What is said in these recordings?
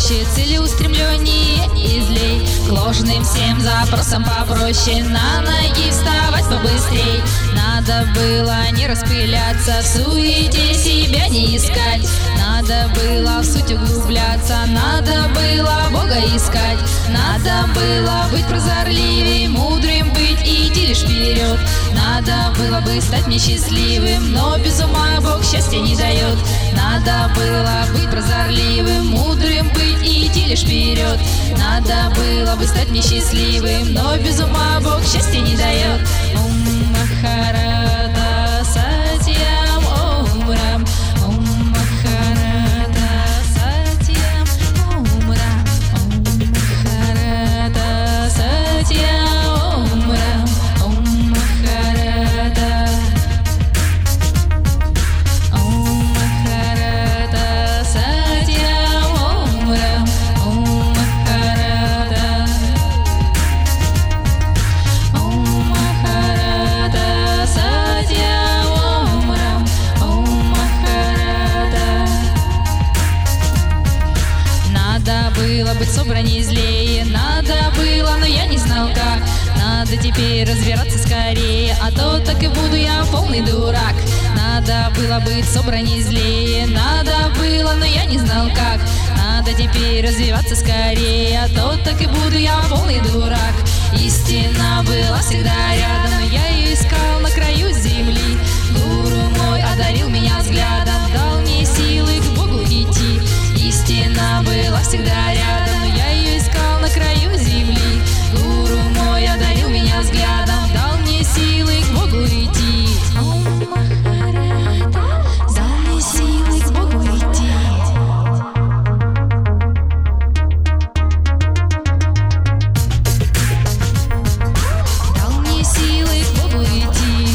проще, целеустремленнее и злей. К ложным всем запросам попроще, на ноги вставать побыстрей. Надо было не распыляться, в суете себя не искать. Надо было в суть углубляться, надо было Бога искать. Надо было быть прозорливей, мудрым быть и идти лишь вперед. Надо было бы стать мне счастливым, но без ума Бог счастья не дает. Надо было быть прозорливым, мудрым быть и идти лишь вперед. Надо было бы стать мне счастливым, но без ума Бог счастья не дает. Ом Махарата Сатьям Ом Рам, Ом Махарата Сатьям Ом Рам, Ом Махарата Сатьям Ом Рам, Ом Махарата, Ом Махарата Сатьям Ом Рам, Ом Махарата, Ом Махарата Сатьям Ом Рам, Ом Махарата. Надо было быть собраннее, злее, надо было, но я не знал как. Надо теперь разбираться скорее, а то так и буду я полный дурак. Надо было быть собраннее, злее, надо было, но я не знал как. Надо теперь развиваться скорее, а то так и буду я полный дурак. Истина была всегда рядом, но я ее искал на краю земли. Гуру мой одарил меня взглядом, дал мне силы к Богу идти. Истина была всегда рядом, но я ее искал на краю земли. Гуру мой одарил меня взглядом, дал мне силы к Богу идти. Ом Махарата дал мне силы к Богу идти. Дал мне силы к Богу идти.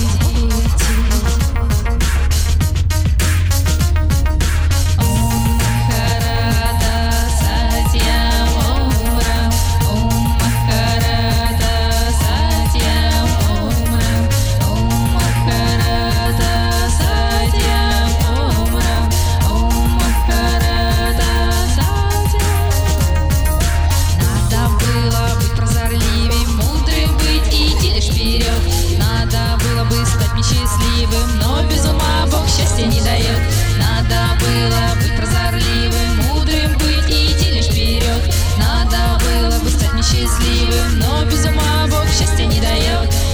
Ом Махарата Сатьям Ом Рам, Ом Махарата Сатьям Ом Рам, Ом Махарата Сатьям Ом Рам, Ом Махарата Сатьям. Надо было быть прозорливей, мудрым быть и идти лишь вперед. Надо было бы стать мне счастливым, но без ума Бог счастья не дает. Надо было быть прозорливым, мудрым быть и идти лишь вперед. Надо было бы стать мне счастливым, но без ума Бог счастья не дает.